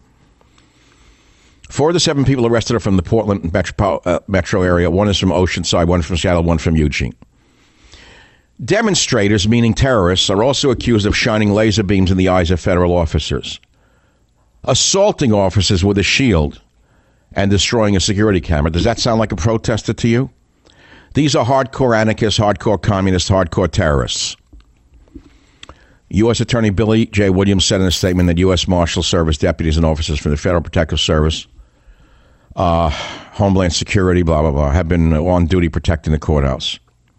4 of the 7 people arrested are from the Portland metro area. 1 is from Oceanside, 1 from Seattle, 1 from Eugene. Demonstrators, meaning terrorists, are also accused of shining laser beams in the eyes of federal officers, assaulting officers with a shield, and destroying a security camera. Does that sound like a protester to you? These are hardcore anarchists, hardcore communists, hardcore terrorists. U.S. Attorney Billy J. Williams said in a statement that U.S. Marshal Service deputies and officers from the Federal Protective Service, Homeland Security, blah, blah, blah, have been on duty protecting the courthouse.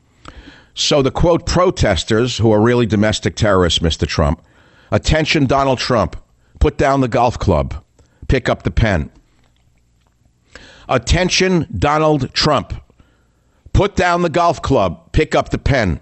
So the, quote, protesters, who are really domestic terrorists, Mr. Trump, attention Donald Trump, put down the golf club, pick up the pen. Attention Donald Trump, put down the golf club, pick up the pen.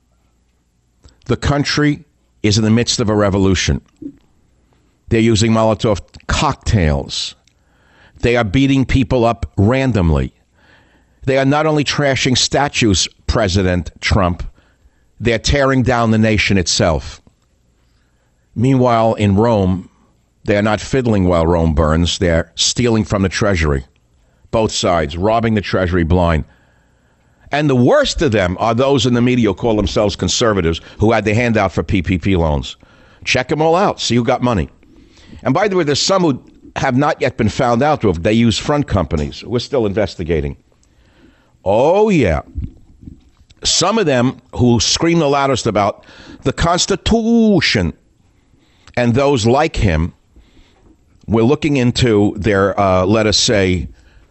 The country is in the midst of a revolution. They're using Molotov cocktails. They are beating people up randomly. They are not only trashing statues, President Trump, they're tearing down the nation itself. Meanwhile, in Rome, they're not fiddling while Rome burns. They're stealing from the treasury. Both sides, robbing the treasury blind. And the worst of them are those in the media who call themselves conservatives who had their hand out for PPP loans. Check them all out. See who got money. And by the way, there's some who have not yet been found out to have. They use front companies. We're still investigating. Oh, yeah. Some of them who scream the loudest about the Constitution and those like him, we're looking into their, let us say,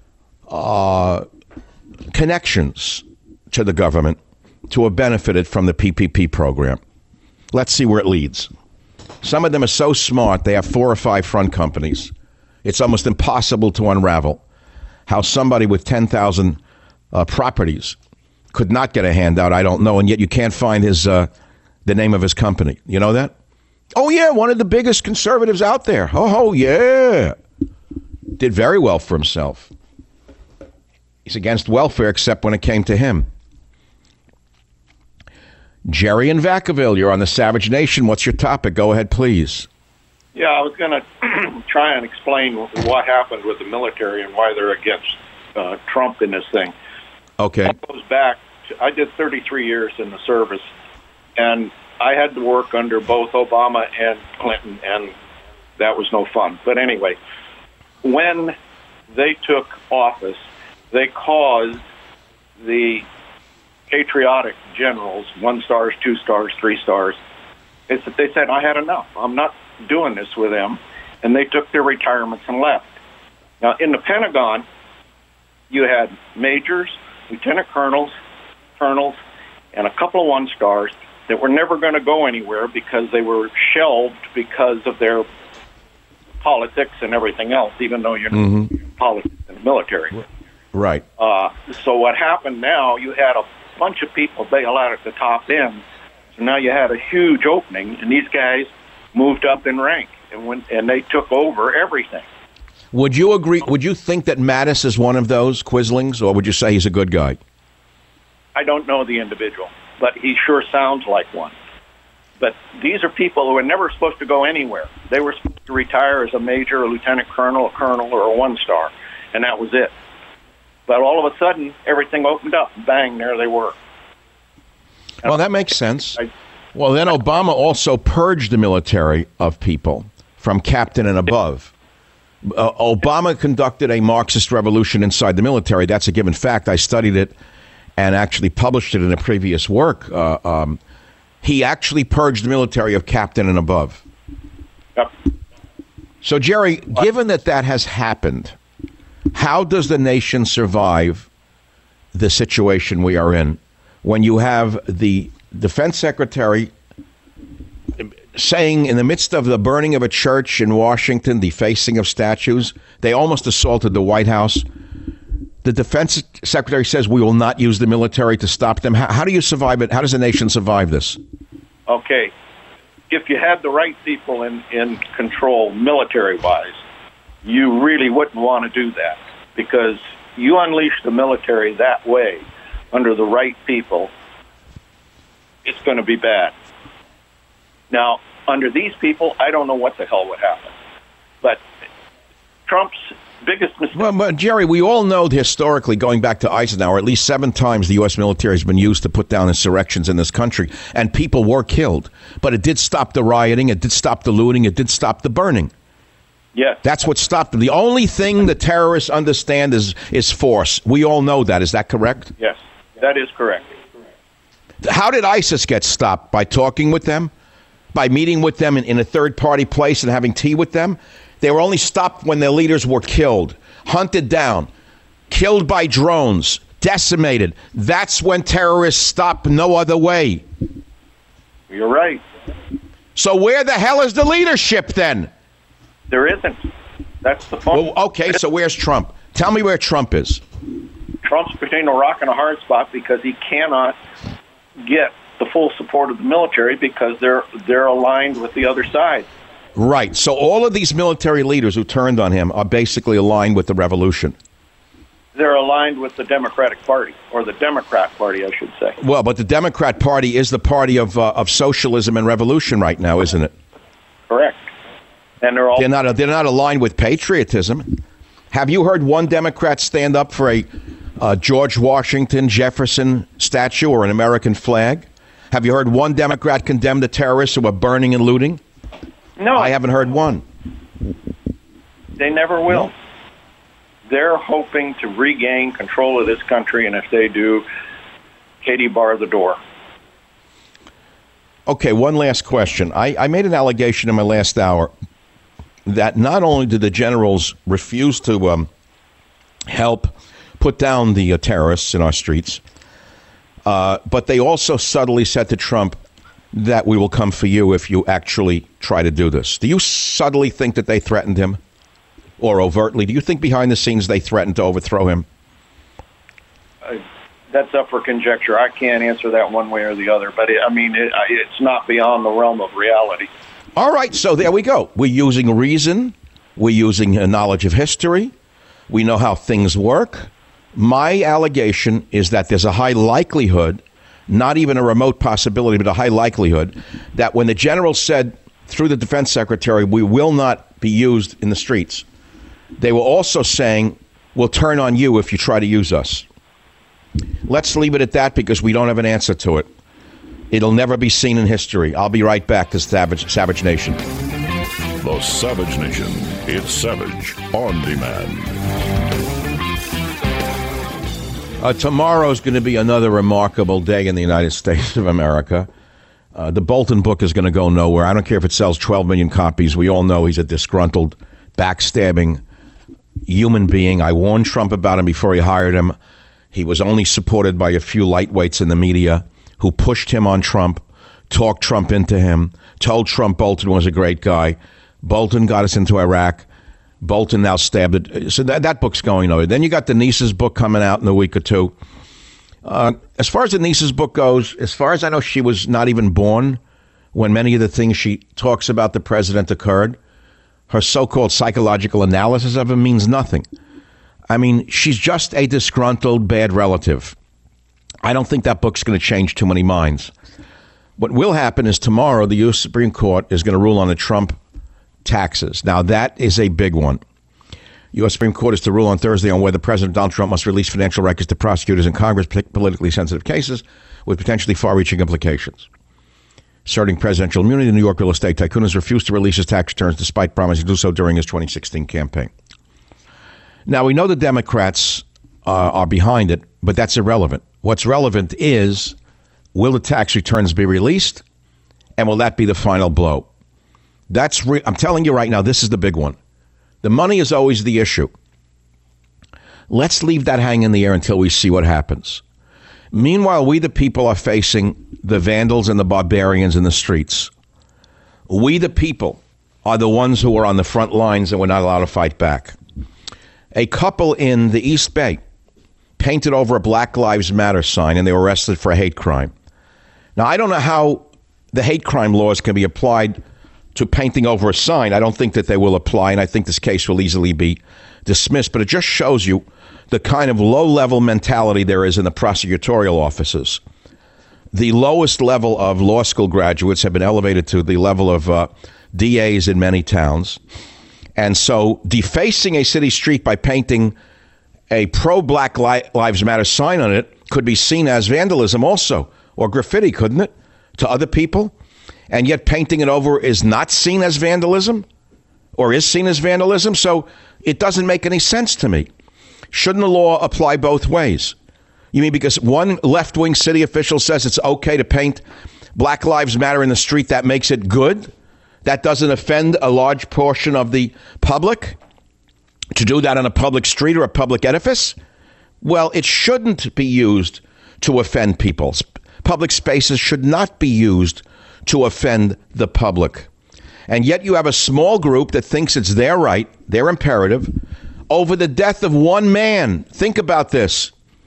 connections to the government to have benefited from the PPP program. Let's see where it leads. Some of them are so smart, they have 4 or 5 front companies It's almost impossible to unravel how somebody with 10,000 properties could not get a handout. I don't know, and yet you can't find his the name of his company. You know that? Oh, yeah, one of the biggest conservatives out there. Oh, yeah. Did very well for himself. He's against welfare except when it came to him. Jerry in Vacaville, you're on the Savage Nation. What's your topic? Go ahead, please. Yeah, I was going to try and explain what happened with the military and why they're against Trump in this thing. Okay. That goes back I did 33 years in the service, and I had to work under both Obama and Clinton, and that was no fun. But anyway, when they took office, they caused the patriotic generals, 1 stars, 2 stars, 3 stars, they said, I had enough. I'm not doing this with them. And they took their retirements and left. Now, in the Pentagon, you had majors, lieutenant colonels, and a couple of 1 stars that were never going to go anywhere because they were shelved because of their politics and everything else, even though you're not politics in the military. Right. So what happened now, you had a bunch of people bail out at the top end. So now you had a huge opening, and these guys moved up in rank, and they took over everything. Would you agree? Would you think that Mattis is one of those Quislings, or would you say he's a good guy? I don't know the individual, but he sure sounds like one. But these are people who were never supposed to go anywhere. They were supposed to retire as a major, a lieutenant colonel, a colonel, or a 1 star, and that was it. But all of a sudden, everything opened up. Bang, there they were. Well, that makes sense. Well, then Obama also purged the military of people from captain and above. Obama conducted a Marxist revolution inside the military. That's a given fact. I studied it and actually published it in a previous work. He actually purged the military of captain and above. Yep. So, Jerry, given that has happened, how does the nation survive the situation we are in when you have the defense secretary saying in the midst of the burning of a church in Washington, defacing of statues, they almost assaulted the White House. The defense secretary says we will not use the military to stop them. How do you survive it? How does the nation survive this? Okay. If you had the right people in control military-wise, you really wouldn't want to do that, because you unleash the military that way under the right people, it's going to be bad. Now, under these people, I don't know what the hell would happen. But Trump's biggest mistake... Well, but Jerry, we all know historically, going back to Eisenhower, at least 7 times the U.S. military has been used to put down insurrections in this country, and people were killed. But it did stop the rioting, it did stop the looting, it did stop the burning. Yes. That's what stopped them. The only thing the terrorists understand is force. We all know that. Is that correct? Yes, that is correct. How did ISIS get stopped? By talking with them? By meeting with them in a third-party place and having tea with them? They were only stopped when their leaders were killed, hunted down, killed by drones, decimated. That's when terrorists stop. No other way. You're right. So where the hell is the leadership then? There isn't. That's the point. Well, okay, so where's Trump? Tell me where Trump is. Trump's between a rock and a hard spot because he cannot get the full support of the military because they're aligned with the other side. Right. So all of these military leaders who turned on him are basically aligned with the revolution. They're aligned with the Democratic Party, or the Democrat Party, I should say. Well, but the Democrat Party is the party of socialism and revolution right now, isn't it? Correct. And they're not aligned with patriotism. Have you heard one Democrat stand up for a George Washington Jefferson statue or an American flag? Have you heard one Democrat condemn the terrorists who were burning and looting? No. I haven't heard one. They never will. No. They're hoping to regain control of this country, and if they do, Katie, bar the door. Okay, one last question. I made an allegation in my last hour that not only did the generals refuse to help put down the terrorists in our streets, but they also subtly said to Trump that we will come for you if you actually try to do this. Do you subtly think that they threatened him? or overtly? Do you think behind the scenes they threatened to overthrow him? That's up for conjecture. I can't answer that one way or the other, but it's not beyond the realm of reality. All right, so there we go. We're using reason. We're using a knowledge of history. We know how things work. My allegation is that there's a high likelihood, not even a remote possibility, but a high likelihood, that when the general said through the defense secretary, we will not be used in the streets, they were also saying, we'll turn on you if you try to use us. Let's leave it at that because we don't have an answer to it. It'll never be seen in history. I'll be right back to Savage Nation. The Savage Nation. It's Savage on Demand. Tomorrow's going to be another remarkable day in the United States of America. The Bolton book is going to go nowhere. I don't care if it sells 12 million copies. We all know he's a disgruntled, backstabbing human being. I warned Trump about him before he hired him. He was only supported by a few lightweights in the media who pushed him on Trump, talked Trump into him, told Trump Bolton was a great guy. Bolton got us into Iraq. Bolton now stabbed it. So that book's going nowhere. Then you got Denise's book coming out in a week or two. As far as Denise's book goes, as far as I know, she was not even born when many of the things she talks about the president occurred. Her so-called psychological analysis of him means nothing. I mean, she's just a disgruntled bad relative. I don't think that book's going to change too many minds. What will happen is tomorrow the U.S. Supreme Court is going to rule on the Trump taxes. Now, that is a big one. U.S. Supreme Court is to rule on Thursday on whether President Donald Trump must release financial records to prosecutors in Congress, politically sensitive cases with potentially far-reaching implications. Asserting presidential immunity, the New York real estate tycoon has refused to release his tax returns despite promising to do so during his 2016 campaign. Now, we know the Democrats are behind it, but that's irrelevant. What's relevant is, will the tax returns be released, and will that be the final blow? I'm telling you right now, this is the big one. The money is always the issue. Let's leave that hang in the air until we see what happens. Meanwhile, we the people are facing the vandals and the barbarians in the streets. We the people are the ones who are on the front lines and we're not allowed to fight back. A couple in the East Bay painted over a Black Lives Matter sign and they were arrested for a hate crime. Now, I don't know how the hate crime laws can be applied to painting over a sign. I don't think that they will apply, and I think this case will easily be dismissed. But it just shows you the kind of low-level mentality there is in the prosecutorial offices. The lowest level of law school graduates have been elevated to the level of DAs in many towns. And so defacing a city street by painting a pro-Black Lives Matter sign on it could be seen as vandalism also, or graffiti, couldn't it, to other people? And yet painting it over is not seen as vandalism, or is seen as vandalism. So it doesn't make any sense to me. Shouldn't the law apply both ways? You mean because one left-wing city official says it's okay to paint Black Lives Matter in the street, that makes it good? That doesn't offend a large portion of the public? To do that on a public street or a public edifice? Well, it shouldn't be used to offend people. Public spaces should not be used to offend the public. And yet you have a small group that thinks it's their right, their imperative, over the death of one man. Think about this.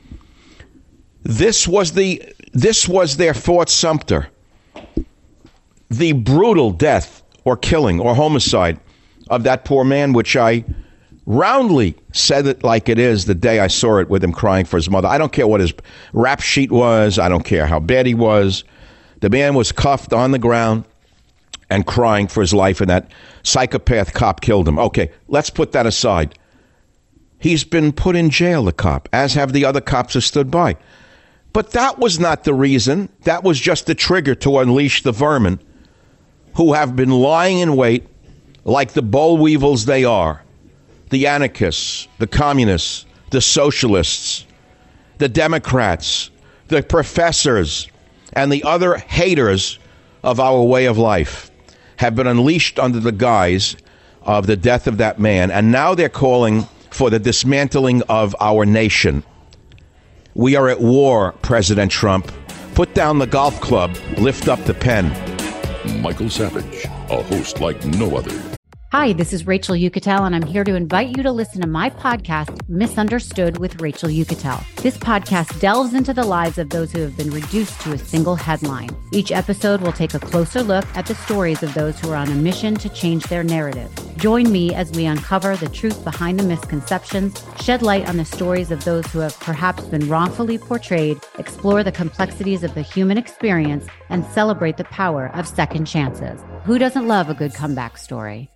This was their Fort Sumter. The brutal death or killing or homicide of that poor man, which I roundly said it like it is the day I saw it with him crying for his mother. I don't care what his rap sheet was. I don't care how bad he was. The man was cuffed on the ground and crying for his life, and that psychopath cop killed him. Okay, let's put that aside. He's been put in jail, the cop, as have the other cops who stood by. But that was not the reason. That was just the trigger to unleash the vermin who have been lying in wait like the boll weevils they are. The anarchists, the communists, the socialists, the Democrats, the professors, and the other haters of our way of life have been unleashed under the guise of the death of that man. And now they're calling for the dismantling of our nation. We are at war, President Trump. Put down the golf club, lift up the pen. Michael Savage, a host like no other. Hi, this is Rachel Uchitel, and I'm here to invite you to listen to my podcast, Misunderstood with Rachel Uchitel. This podcast delves into the lives of those who have been reduced to a single headline. Each episode will take a closer look at the stories of those who are on a mission to change their narrative. Join me as we uncover the truth behind the misconceptions, shed light on the stories of those who have perhaps been wrongfully portrayed, explore the complexities of the human experience, and celebrate the power of second chances. Who doesn't love a good comeback story?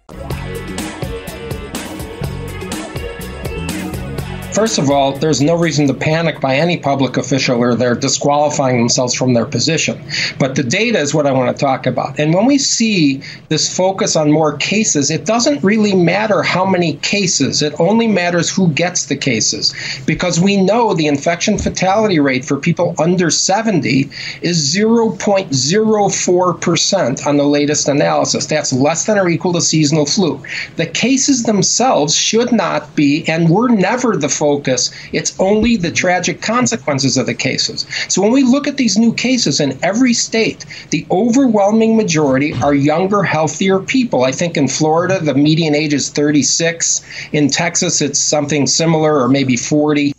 First of all, there's no reason to panic by any public official or they're disqualifying themselves from their position. But the data is what I want to talk about. And when we see this focus on more cases, it doesn't really matter how many cases. It only matters who gets the cases. Because we know the infection fatality rate for people under 70 is 0.04% on the latest analysis. That's less than or equal to seasonal flu. The cases themselves should not be and were never the focus. It's only the tragic consequences of the cases. So when we look at these new cases in every state, the overwhelming majority are younger, healthier people. I think in Florida, the median age is 36. In Texas, it's something similar, or maybe 40.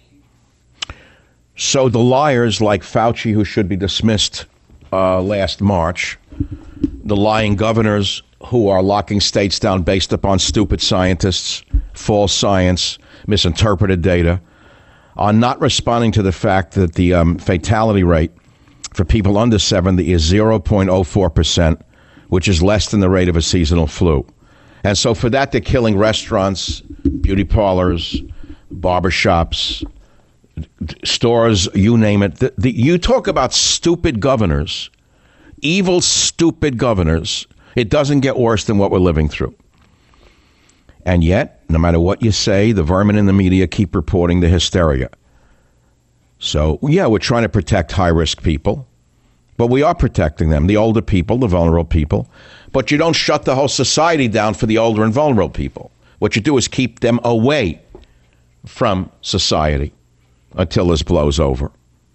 So the liars like Fauci, who should be dismissed last March, the lying governors who are locking states down based upon stupid scientists, false science, misinterpreted data, are not responding to the fact that the fatality rate for people under 70 is 0.04%, which is less than the rate of a seasonal flu. And so for that, they're killing restaurants, beauty parlors, barbershops, stores, you name it. You talk about stupid governors, evil, stupid governors. It doesn't get worse than what we're living through. And yet, no matter what you say, the vermin in the media keep reporting the hysteria. So, yeah, we're trying to protect high-risk people, but we are protecting them, the older people, the vulnerable people. But you don't shut the whole society down for the older and vulnerable people. What you do is keep them away from society until this blows over.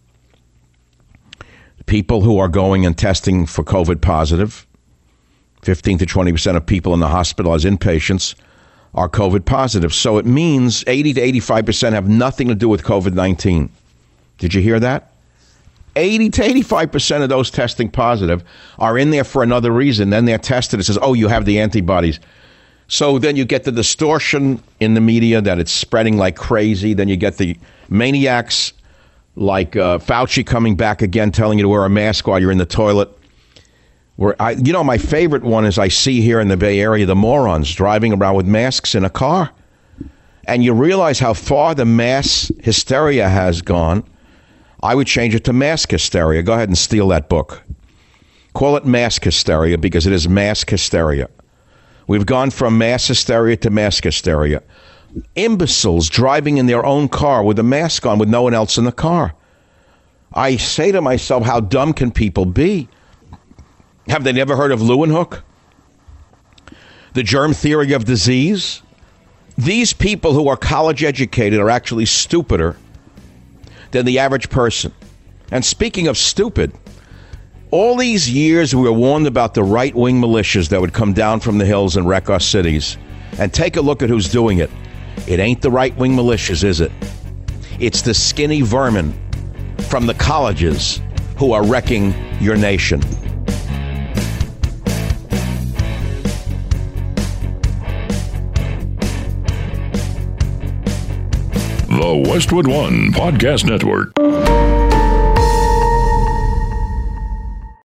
People who are going and testing for COVID positive, 15 to 20% of people in the hospital as inpatients are COVID positive. So it means 80 to 85% have nothing to do with COVID-19. Did you hear that? 80 to 85% of those testing positive are in there for another reason. Then they're tested. It says, oh, you have the antibodies. So then you get the distortion in the media that it's spreading like crazy. Then you get the maniacs like Fauci coming back again, telling you to wear a mask while you're in the toilet. My favorite one is I see here in the Bay Area, the morons driving around with masks in a car. And you realize how far the mass hysteria has gone. I would change it to mask hysteria. Go ahead and steal that book. Call it mask hysteria because it is mask hysteria. We've gone from mass hysteria to mask hysteria. Imbeciles driving in their own car with a mask on with no one else in the car. I say to myself, how dumb can people be? Have they never heard of Leeuwenhoek? The germ theory of disease? These people who are college educated are actually stupider than the average person. And speaking of stupid, all these years we were warned about the right-wing militias that would come down from the hills and wreck our cities. And take a look at who's doing it. It ain't the right-wing militias, is it? It's the skinny vermin from the colleges who are wrecking your nation. The Westwood One Podcast Network.